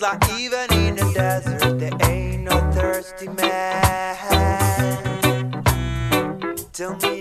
'Cause even in the desert there ain't no thirsty man. Tell me